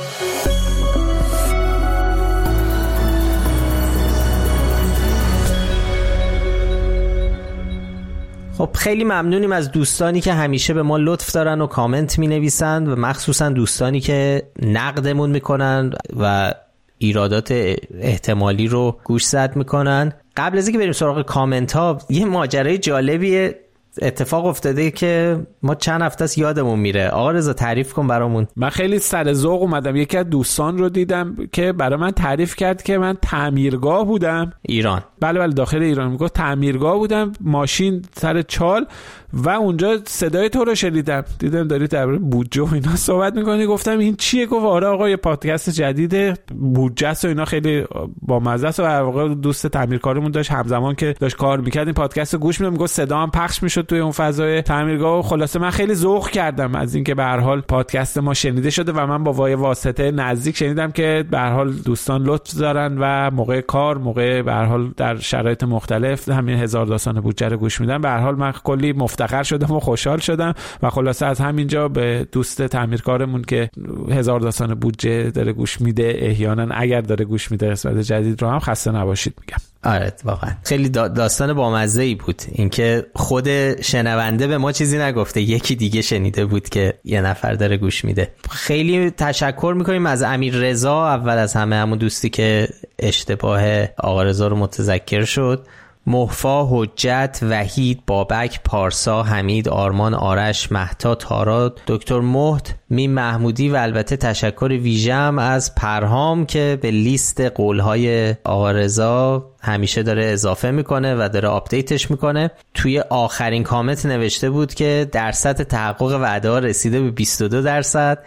خب خیلی ممنونیم از دوستانی که همیشه به ما لطف دارن و کامنت می نویسن و مخصوصا دوستانی که نقدمون میکنن و ایرادات احتمالی رو گوشزد میکنن. قبل از اینکه بریم سراغ کامنت ها، یه ماجرای جالبی اتفاق افتاده که ما چند هفته است یادمون میره. آقا رضا تعریف کن برامون. من خیلی سر ذوق اومدم، یکی از دوستان رو دیدم که برای من تعریف کرد که من تعمیرگاه بودم ایران. بله بله داخل ایران. میگه تعمیرگاه بودم، ماشین سر چال و اونجا صدای تو رو شنیدم، دیدم داری درباره بودجه و اینا صحبت میکنی. گفتم این چیه؟ گفت آره آقا یه پادکست جدید بودجه است و اینا، خیلی بامزه است. و در واقع دوست تعمیرکارمون داشت همزمان که داشت کار میکرد این پادکست رو گوش میداد، میگفت صدا هم پخش میشد توی اون فضای تعمیرگاه. و خلاصه من خیلی ذوق کردم از اینکه به هر حال پادکست ما شنیده شده و من با وای واسطه نزدیک شنیدم که به هر حال دوستان لطف دارن و موقع کار، موقع به هر حال در شرایط مختلف همین هزار داستان بودجه رو گوش میدن. به هر حال من کلی مفتخر شدم و خوشحال شدم و خلاصه از همینجا به دوست تعمیرکارمون که هزار داستان بودجه داره گوش میده، احیانا اگر داره گوش میده قسمت جدید رو هم، خسته نباشید میگم. آره واقعا خیلی داستان بامزه‌ای بود اینکه خود شنونده به ما چیزی نگفته، یکی دیگه شنیده بود که یه نفر داره گوش میده. خیلی تشکر میکنیم از امیر رضا، اول از همه همون دوستی که اشتباه آقا رضا رو متذکر شد. محفا، حجت، وحید، بابک، پارسا، حمید، آرمان، آرش، مهتا، تارا، دکتر مهد، میم محمودی و البته تشکر ویژه‌ام از پرهام که به لیست قولهای آقا رضا همیشه داره اضافه میکنه و داره آپدیتش میکنه. توی آخرین کامنت نوشته بود که درصد تحقق وعده ها رسیده به بیست و دو درصد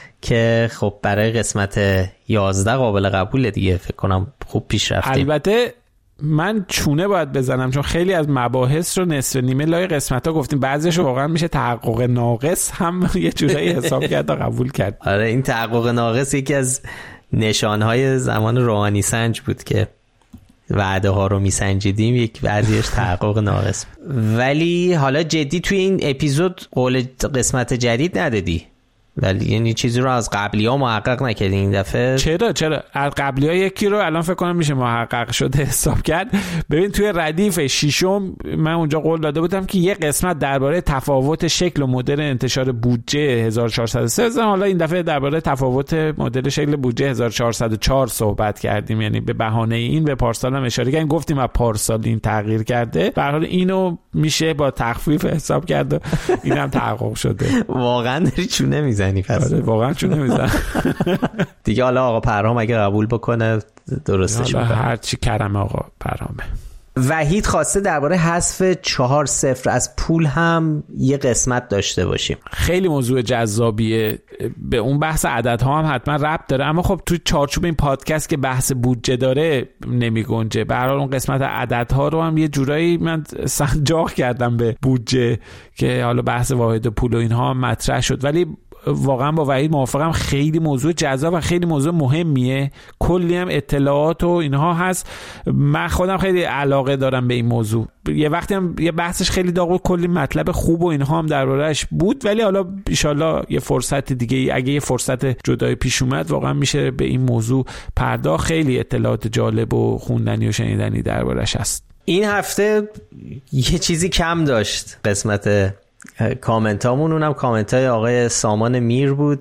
که خب برای قسمت یازده قابل قبوله دیگه، فکر کنم خوب پیش رفتیم. البته من چونه باید بزنم چون خیلی از مباحث رو نصف نیمه لای قسمت ها گفتیم، بعضیش واقعا میشه تحقق ناقص هم یه جورایی حساب کرد و قبول کرد. آره این تحقق ناقص یکی از نشانهای زمان روحانی سنج بود که وعده ها رو میسنجیدیم، یک بعضیش تحقق ناقص. ولی حالا جدی توی این اپیزود قول قسمت جدید ندادی، ولی یعنی چیزی رو از قبلی ها محقق نکردی این دفعه؟ چرا چرا از قبلی ها یکی رو الان فکر کنم میشه محقق شده حساب کرد. ببین توی ردیف ششم من اونجا قول داده بودم که یه قسمت درباره تفاوت شکل و مدل انتشار بودجه هزار و چهارصد و سه، حالا این دفعه درباره تفاوت مدل شکل بودجه هزار و چهارصد و چهار صحبت کردیم. یعنی به بهانه این به پارسال هم اشاره کردیم، گفتیم از پارسال این تغییر کرده، به هر حال اینو میشه با تخفیف حساب کرد و اینم تحقق شده. واقعا داری چونه میزنی پس؟ آره واقعا چونه میزنم دیگه. حالا آقا پرهام اگه قبول بکنه درستش میکنه، هر چی کرم آقا پرهامه. وحید خواسته درباره حذف چهار صفر از پول هم یه قسمت داشته باشیم. خیلی موضوع جذابیه، به اون بحث عددها هم حتما ربط داره، اما خب تو چارچوب این پادکست که بحث بودجه داره نمی گنجه. به هر حال اون قسمت عددها رو هم یه جورایی من سنجاق کردم به بودجه که حالا بحث واحد پول و اینها هم مطرح شد. ولی واقعا با وحید موافقم، خیلی موضوع جذاب و خیلی موضوع مهمیه، کلی هم اطلاعات و اینها هست. من خودم خیلی علاقه دارم به این موضوع. یه وقتی هم یه بحثش خیلی داغ و کلی مطلب خوب و اینها هم درباره‌اش بود، ولی حالا ان شاءالله یه فرصت دیگه اگه یه فرصت جدای پیش اومد واقعا میشه به این موضوع پرداخت. خیلی اطلاعات جالب و خوندنی و شنیدنی درباره‌اش هست. این هفته یه چیزی کم داشت قسمت کامنت هامون، اونم کامنت های آقای سامان میر بود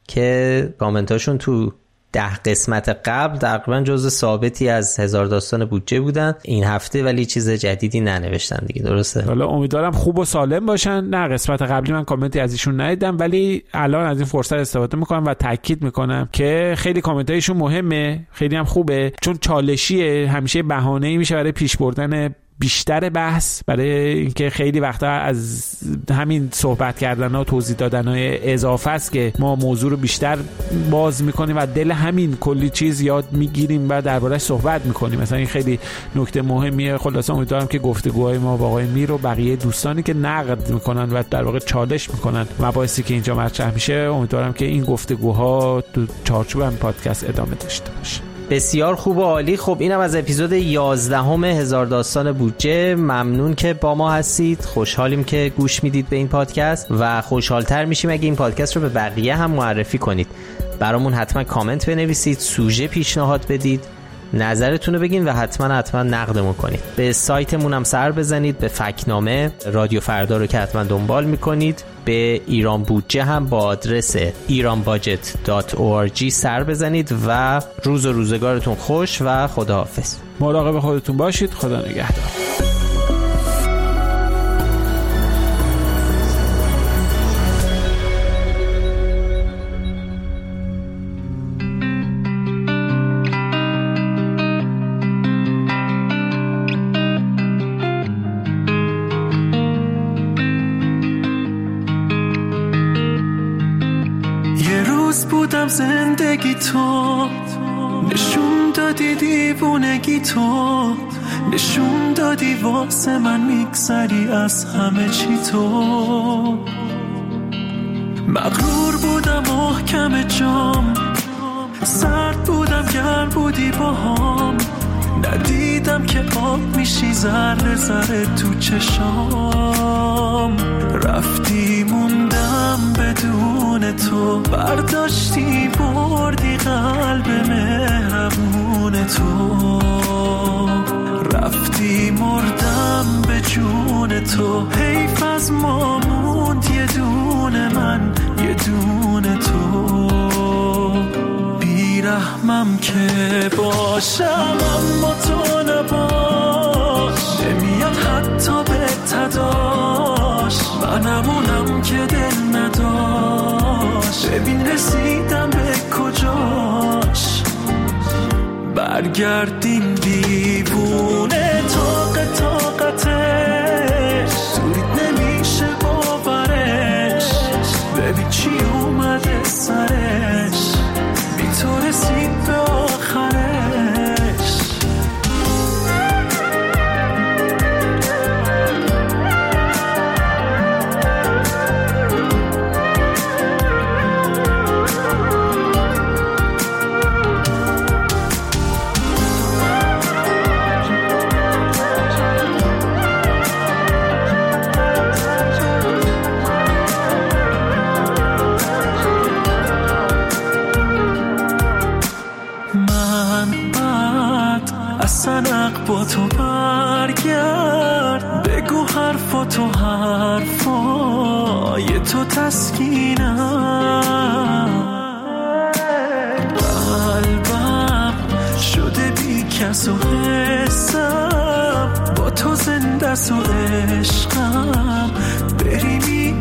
که کامنت هاشون تو ده قسمت قبل تقریبا جزء ثابتی از هزار داستان بودجه بودن. این هفته ولی چیز جدیدی ننوشتن دیگه، درسته؟ حالا امیدوارم خوب و سالم باشن. نه قسمت قبلی من کامنتی از ایشون ندیدم، ولی الان از این فرصت استفاده میکنم و تاکید میکنم که خیلی کامنت هایشون مهمه، خیلی هم خوبه، چون چالشیه، همیشه بهانه‌ای میشه برای پیش بردن بیشتر بحث، برای اینکه خیلی وقتا از همین صحبت کردن ها و توضیح دادن های اضافه است که ما موضوع رو بیشتر باز میکنیم و دل همین کلی چیز یاد میگیریم و درباره‌اش صحبت میکنیم. مثلا این خیلی نکته مهمیه. خلاصا امیدوارم که گفتگوهای ما با آقای میر و بقیه دوستانی که نقد میکنن و در واقع چالش میکنن مباحثی که اینجا مطرح میشه، امیدوارم که این گفتگوها تو چارچوب هم پادکست ادامه داشته باشه. بسیار خوب و عالی. خب اینم از اپیزود یازدهم هزار داستان بودجه. ممنون که با ما هستید، خوشحالیم که گوش میدید به این پادکست و خوشحالتر میشیم اگه این پادکست رو به بقیه هم معرفی کنید. برامون حتما کامنت بنویسید، سوژه پیشنهاد بدید، نظرتون رو بگین و حتما حتما نقدمون کنید. به سایتمون هم سر بزنید، به فکنامه رادیو فردا رو که حتما دنبال میکنید. به ایران بودجه هم با آدرس ایران باجت دات او آر جی سر بزنید و روز و روزگارتون خوش و خداحافظ. مراقب خودتون باشید. خدا نگهدار. زندگی تو نشون دادی، دیوونگی تو نشون دادی، واسه من میگذری از همه چی تو. مغرور بودم محکم جام، سرد بودم گرم بودی با هم، ندیدم که آب میشی ذره ذره تو چشام. رفتی موندم بدون تو، برداشتی بردی قلب مهربون تو. رفتی مردم به جون تو، حیف از ما موند یه دونه من یه دونه تو. بیرحمم که باشم اما تو نباش، نمیاد حتی به تداش، منمونم که دل نداشت. ببین رسیدم به کجاش، برگردیم دیوونه طاق طاقتش، سورید نمیشه باورش. ببین چی اومده سرش، بی تو رسید به آخرش. حرفای تو تسکینم، قلبم شده بی کس و حسم، با تو زنده س و عشقم بری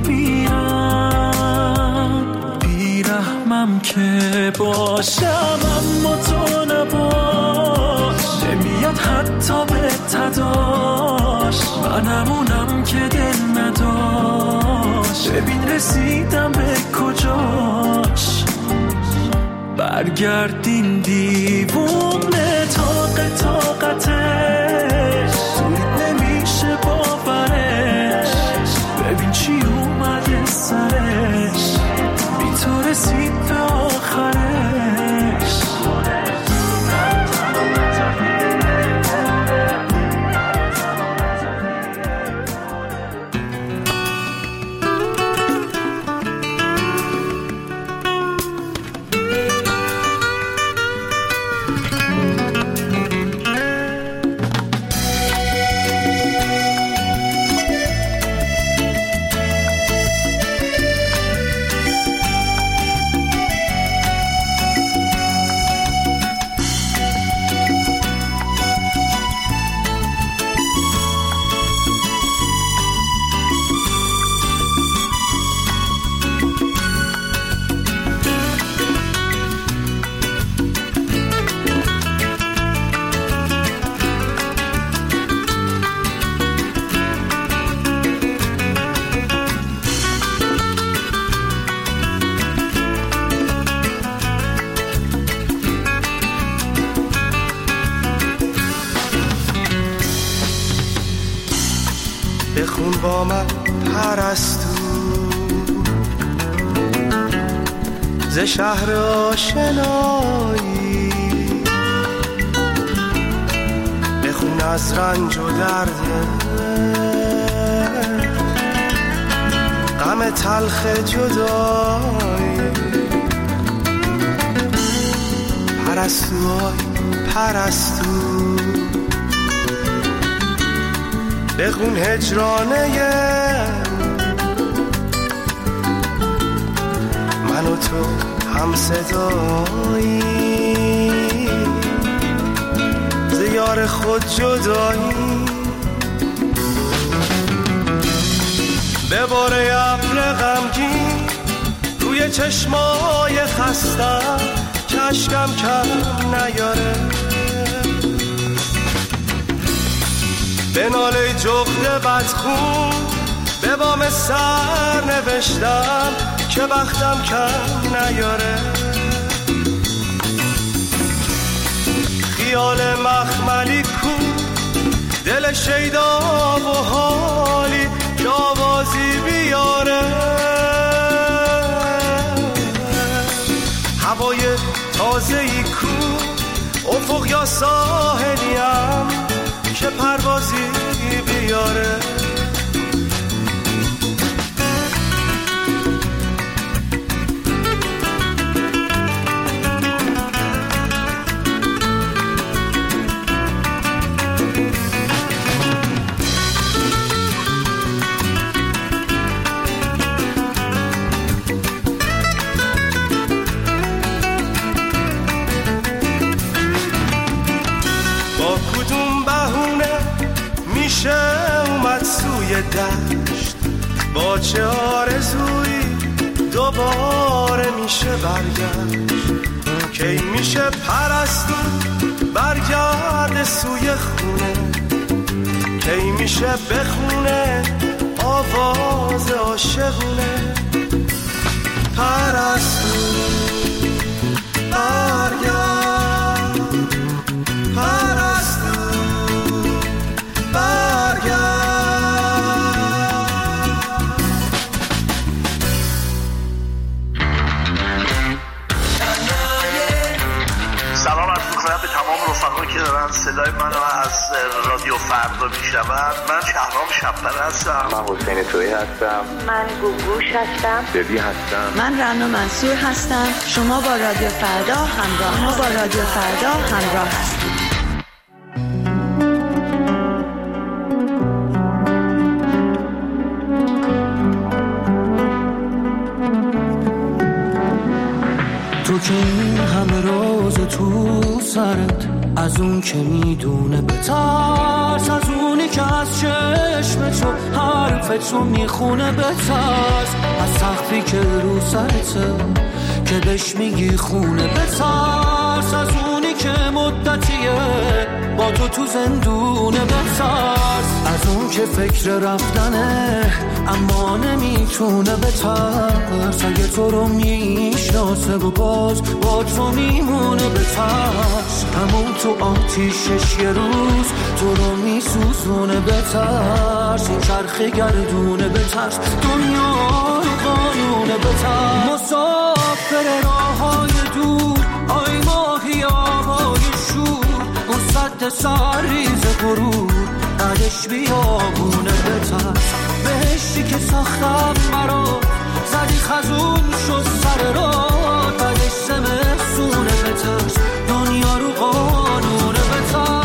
میمیرم. بیرحمم که باشم اما تو نباش، نمیاد حتی به تداش، من همونم که دل نداشت، ببین رسیدم به کجاش. برگردین دیوونه طاق طاقتش، توی نمیشه باورش، ببین چی اومده سرش، بی تو رسید به آخرش. بخون با من پرستو ز شهر آشنایی، بخون از رنج و درد غم تلخ جدایی. پرستو آی پرستو بخون هجرانه من و تو هم صدایی، ز یار خود جدایی. به باره ابر غمگین روی چشمای خستم که اشکم کم نیاره، به ناله جغد بدخون به بام سر نوشتم که بختم کم نیاره. خیال مخملی کو دل شیدا و حالی که آوازی بیاره، هوای تازه‌ای کو افق یا ساحلیم که پروازی بیاره. اومد سوی دشت با چه آرزویی دوباره میشه برگشت، کی میشه پرستو برگرد سوی خونه، کی میشه بخونه آواز عاشقونه. پرستو برگرد، پرستو که دارن صدای منو از رادیو فردا میشنون. من شهرام شب‌پر هستم. من حسین تویی هستم. من گوگوش هستم. ببی هستم. من رنا منصور هستم. شما با رادیو فردا همراه ما با رادیو فردا همراه هستید. که این همه راز تو سرت، از اون که میدونه بترس، از اونی که از چشم تو حرف تو میخونه بترس، از سقفی که رو سرته که بهش میگی خونه بترس، از اونی که مدتیه با تو تو زندونه بترس، از اون که فکر رفتنه اما نمیتونه بترس، اگه تو رو میشناسه و باز با تو میمونه بترس، همون تو آتیشش یه روز تو رو میسوزونه بترس، این چرخ گردونه بترس، دنیا رو قانونه بترس، مسافر راه های دور آی ماهی آبای شور، اون صد سرریز غرور بعدش بیابونه بترس، بهشتی که ساختم برات زدی خزون شد سر راه، بعدش زمستونه بترس، دنیا رو قانونه بترس.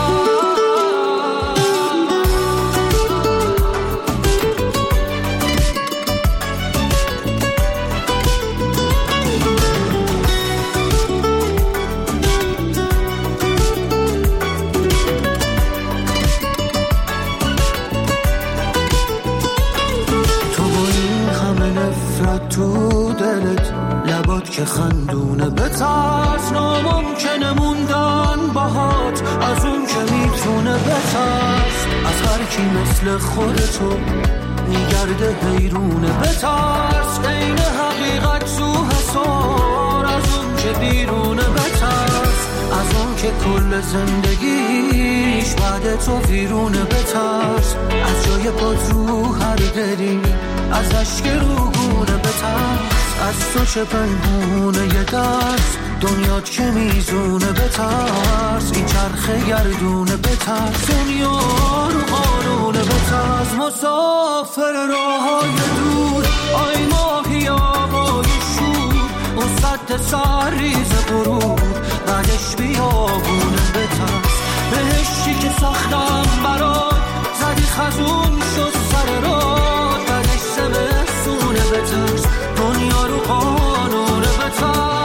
تو دلت لبات که خندونه بترس، ناممکنه موندن باهات از اون که میتونه بترس، از هر کی مثل خودتو میگرده حیرونه بترس، عین حقیقت تو حسار از اون که بیرونه بترس، از اون که کل زندگیش بعد تو ویرونه بترس، از جای پات رو هر دری از اشک رو گونه بترس، از تو چه پنهونه یه درس دنیات که میزونه بترس، این چرخ گردونه بترس، دنیا رو قانونه بترس، مسافر راه های دور آی ماهی آبای شور، اون صد سرریز غرور بعدش بیابونه بترس، بهشتی که ساختم برات زدی خزون شد سر راه، بعدش زمستونه بترس، دنیا رو قانونه بترس.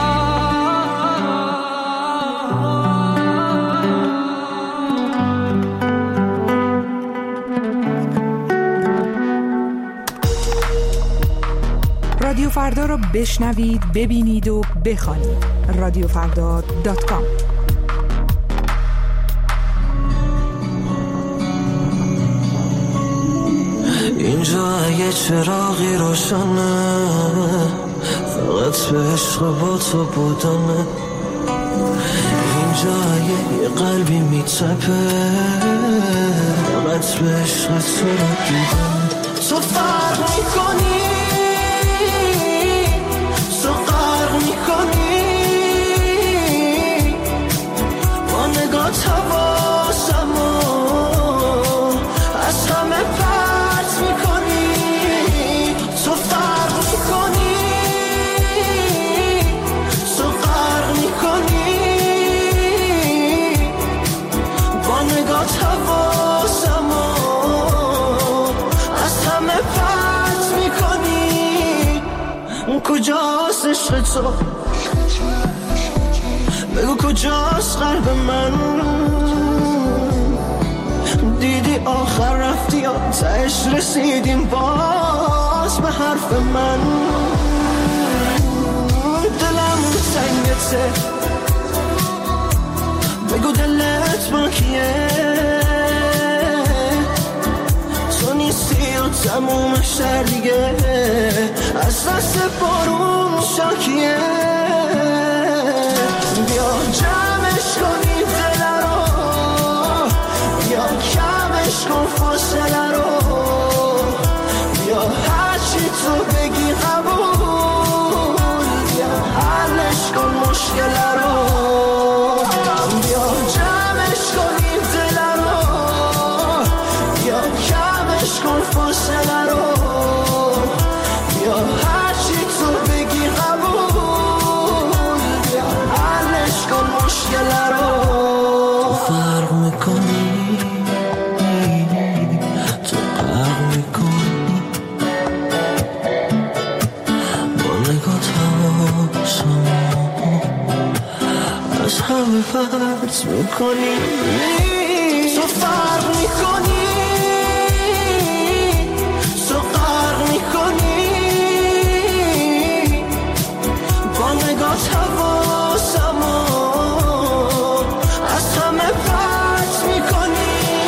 رادیو فردا رو بشنوید، ببینید و بخوانید. رادیو فردا دات کام. اینجا یه چراغی روشنه، فقط به عشق با تو بودنه، اینجا یه قلبی میتپه، فقط به عشق تو رو دیدن، تو فرق میکنی، تو فرق میکنی، با نگاه حواسمو از همه پرت میکنی، تو فرق میکنی، تو فرق میکنی، با نگاه حواسمو از همه پرت میکنی، کجاست عشق تو؟ بگو کجاست قلب من؟ دیدی آخر رفتی یا تهش رسیدیم باز به حرف من، دلم سنگته، بگو دلت با کیه؟ تو نیستی و تموم شهر دیگه از دست بارون شاکیه، بیا جمعش کنی دل رو، بیا کمش کن فاصله رو، بیا هرچی تو بگی قبول، بیا حلش کن مشکل رو، بیا جمعش کنی دل رو، بیا کمش کن فاصله رو، بیا هرچی تو بگی قبول، بیا حلش کن مشکل پرت میکنی، تو فرق میکنی، تو غرق میکنی، با نگاه حواسمو از همه پرت میکنی.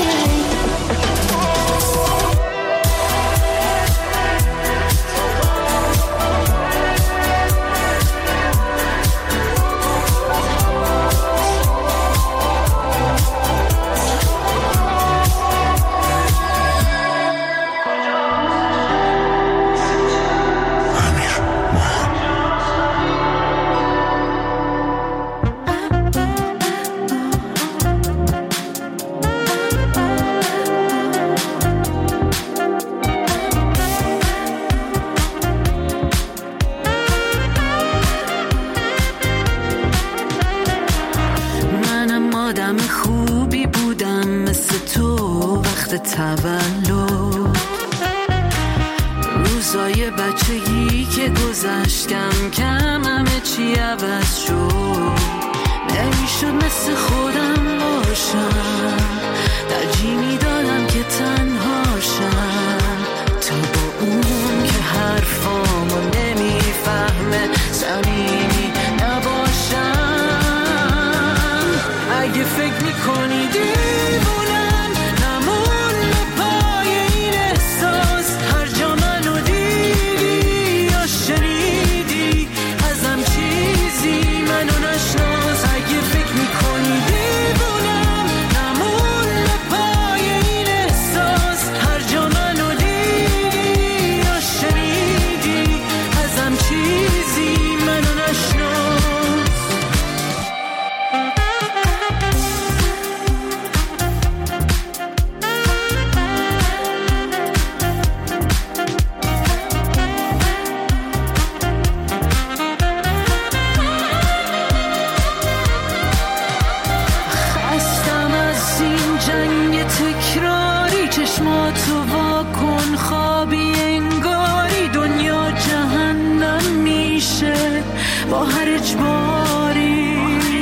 تولد روزای بچگی که گذشت کم کم همه چی عوض شد، نمیشد مثل خودم باشم، ترجیح میدادم که تنهاشم، تا با اون که حرفامو نمیفهمه صمیمی نباشم. اگه فکر میکنی دیوونم با هر اجباری،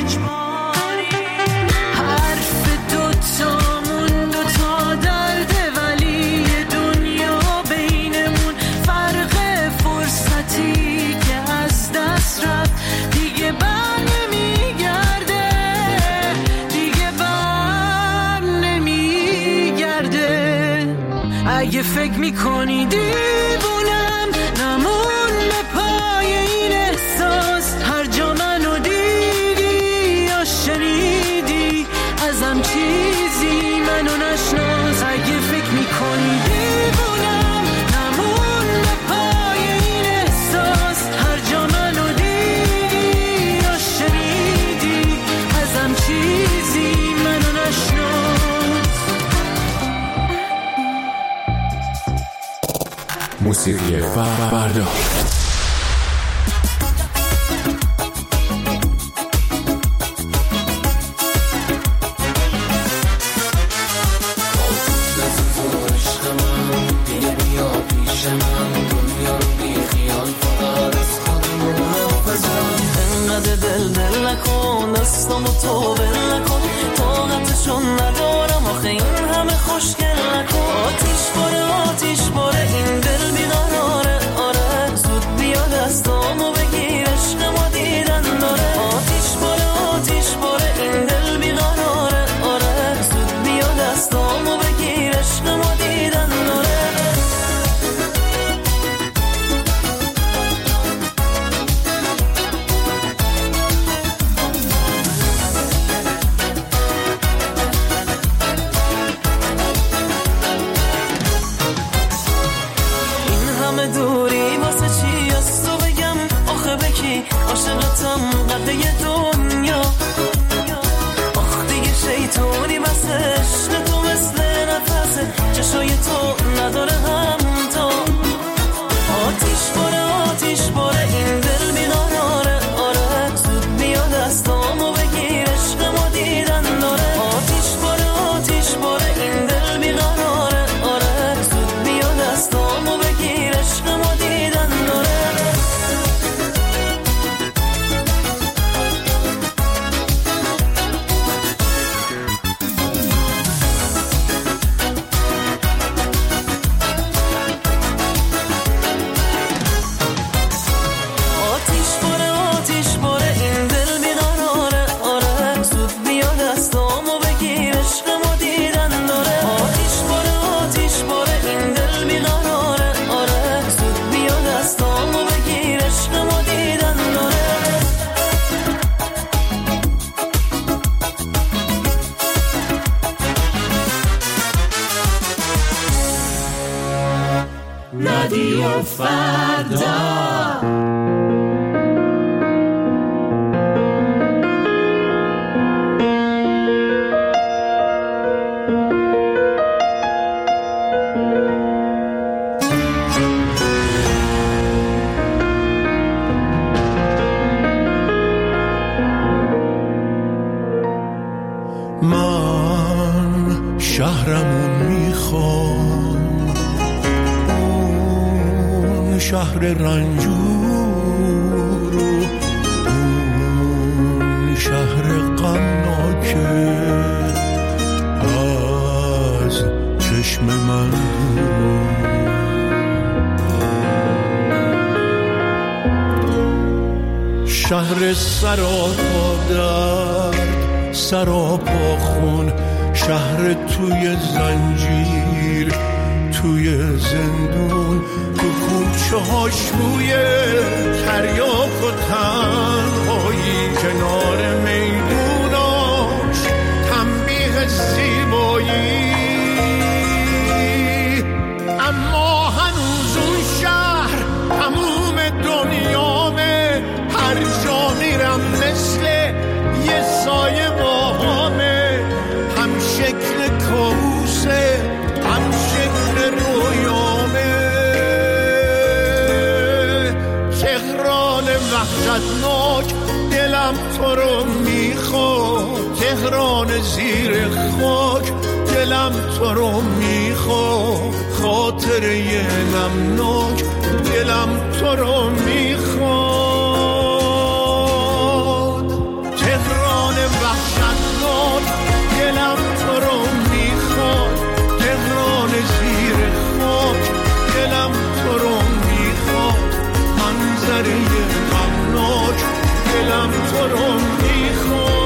حرف دوتامون دوتا درده، ولی دنیا بینمون فرق فرصتی که از دست رفت دیگه بر نمیگرده، دیگه بر نمیگرده. اگه فکر میکنی دیوونم نمون به پای این احساس، هر جا منو دیدی یا شنیدی ازم چیزی منو نشناس. اگه فکر میکنی دیوونم نمون به پای این احساس، هر جا منو دیدی یا شنیدی ازم چیزی منو نشناس. موسیقی فردا. تو بل نکن طاقتشون ندارم آخه این همه خوشگل نکن. آتیش باره آتیش باره این دل بیقراره، آره زود بیا دستامو بگیر عشق ما دیدن داره. آتیش باره آتیش باره این دل بیقراره، آره زود بیا دستامو بگیر عشق ما دیدن داره. عاشقتم قده دنیا، آخ دیگه شیطونی بس عشق تو مثل نفسه، چشای تو نداره همتا. آتیش باره آتیش باره این دل بیقراره، آره زود بیا دستامو بگیر عشق ما دیدن داره. آتیش باره آتیش باره این دل بیقراره، آره زود بیا دستامو بگیر عشق ما دیدن داره. رادیو فردا. من شهرمون میخوام، اون شهر رنجور و اون شهر غمناکه از چشم من دور. شهر سراپا درد، سراپا خون، شهر توی زنجیر، توی زندون، تو کوچه هاش بوی تریاک و تنهایی، کنار میدوناش تنبیه زیبایی. اما هنوز اون شهر تموم دنیامه، هر جا میرم مثل یه سایه باهامه، هم شکل کابوسه هم شکل رویامه. تهران وحشتناک دلم تو رو میخواد، تهران زیر خاک دلم تو رو میخواد، خاطره نمناک دلم تو رو میخواد. تهران وحشتناک دلم تو رو میخواد، تهران زیر خاک دلم تو رو میخواد، منظره غمناک دلم تو رو میخواد.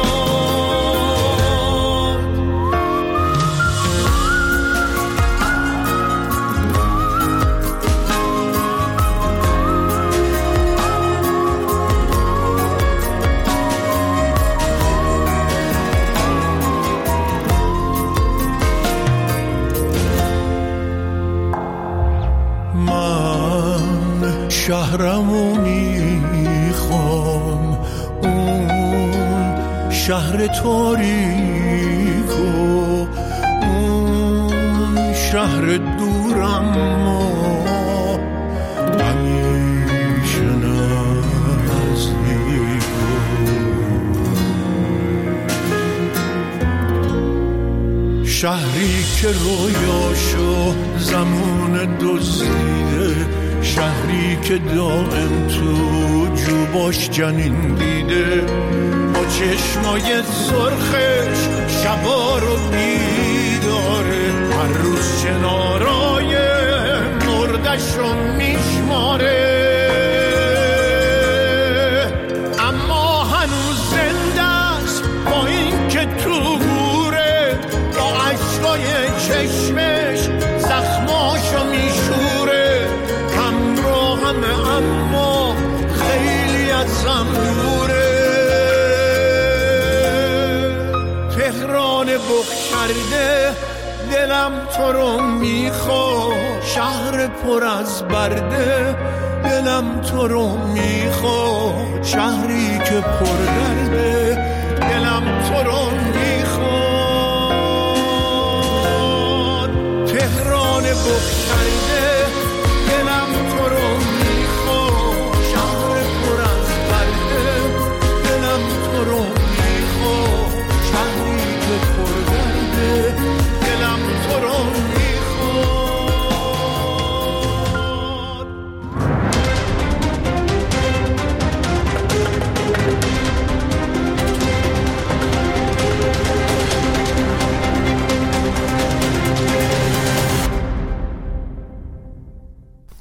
شهرمو میخوام، اون شهر تاریک و اون شهر دورم ما همیشه نزدیک. شهری که رویاشو زمان دزدیده، شهری که دائم تو جوباش جنین دیده، با چشمای سرخش شبا رو بیداره، هر روز شنارای مردش رو میشماره. اما هنوز زنده است با این که تو گوره، با عشقای چشمش زخماشو میشوره. همه اما خیلی ازم دوره. تهران بخشرده دلم تو رو میخواد، شهر پر از برده دلم تو رو میخواد، شهری که پر درده دلم تو رو میخواد. تهران بخشرده